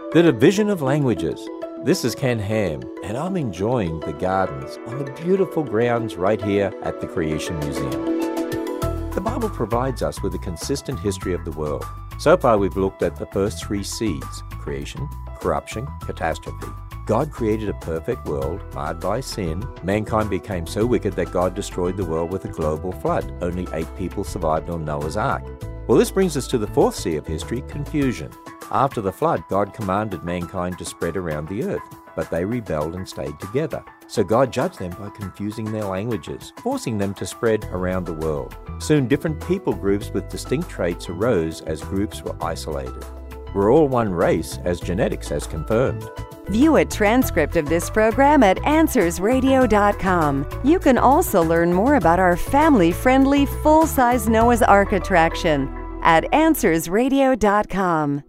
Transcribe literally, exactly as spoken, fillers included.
The division of languages. This is Ken Ham, and I'm enjoying the gardens on the beautiful grounds right here at the Creation Museum. The Bible provides us with a consistent history of the world. So far, we've looked at the first three C's: creation, corruption, catastrophe. God created a perfect world marred by sin. Mankind became so wicked that God destroyed the world with a global flood. Only eight people survived on Noah's Ark. Well, this brings us to the fourth C of history, confusion. After the flood, God commanded mankind to spread around the earth, but they rebelled and stayed together. So God judged them by confusing their languages, forcing them to spread around the world. Soon, different people groups with distinct traits arose as groups were isolated. We're all one race, as genetics has confirmed. View a transcript of this program at answers radio dot com. You can also learn more about our family-friendly full-size Noah's Ark attraction at answers radio dot com.